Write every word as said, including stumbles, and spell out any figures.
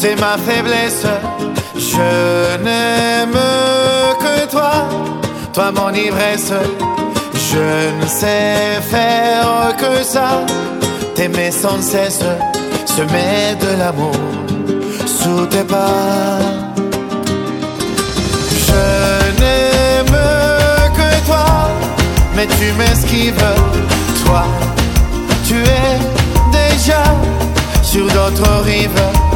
c'est ma faiblesse. Je n'aime que toi, toi mon ivresse. Je ne sais faire que ça, t'aimer sans cesse, semer de l'amour sous tes pas. Je n'aime que toi, mais tu m'esquives. Toi, tu es déjà sur d'autres rives.